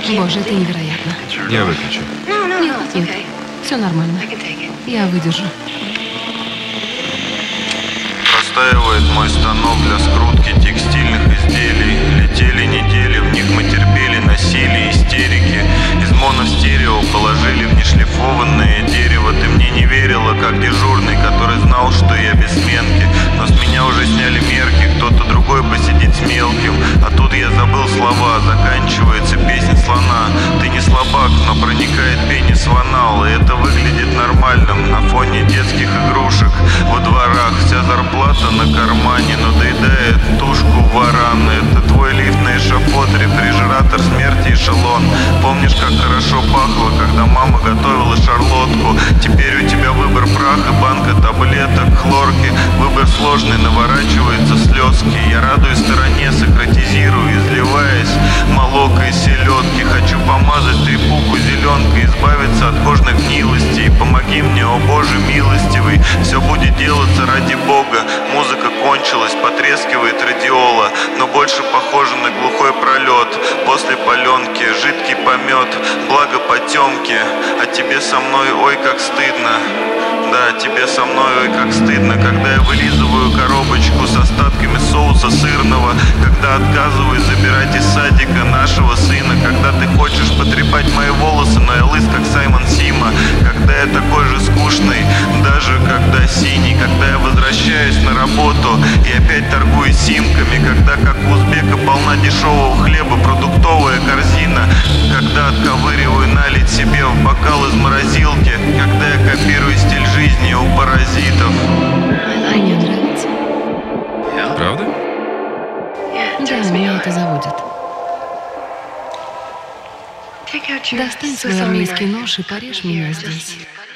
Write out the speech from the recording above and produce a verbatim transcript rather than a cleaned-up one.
Боже, это невероятно. Я выключу. Нет, нет, все нормально. Я выдержу. Простаивает мой станок для скрутки текстильных изделий. Летели недели, в них мы терпели насилие, истерики. Из моностерео положили в нешлифованное дерево. Ты мне не верила, как дежурный, который знал, что я без сменки. Но с меня уже сняли мерки, кто-то другой посидит с мелким. А тут я забыл слова, заканчивается песня слона. Ты не слабак, но проникает пенис в анал. И это выглядит нормальным на фоне детских игрушек во дворах. Вся зарплата на кармане, но доедает тушку варан. Это твой лифт на эшафот, рефрижератор смерти, эшелон. Помнишь, как хорошо пахло, когда мама готовила шарлотку? Теперь у тебя выбор праха, банка таблеток, хлорки. Выбор сложный, наворачиваются слезки. Я радуюсь стороне, сократизирую, изливаясь молокой селедки. Хочу помазать трепуху зеленкой, избавиться от кожных гнилостей. Помоги мне, о Боже милостивый, все будет делаться ради Бога. Музыка кончилась, потрескивает радиола, но больше похоже на глухой пролет. После паленки жидкий помет, благо потемки. А тебе со мной, ой, как стыдно. Да, тебе со мной, ой, как стыдно, когда я вылизываю коробочку с остатками соуса сырного, когда отказываюсь забирать из садика нашего сына, когда ты хочешь потрепать мои волосы, но я лыс, как Саймон Сима, когда я такой же скучный, даже когда синий, когда я возвращаюсь на работу и опять торгую симками, когда, как у узбека, полна дешевого хлеба продуктовая корзина, когда отковыриваю налить себе в бокал из морозилки, когда я копирую стиль жизни у паразитов. Мне нравится. Правда? Да, меня это заводит. Достань свой армейский нож и порежь меня здесь.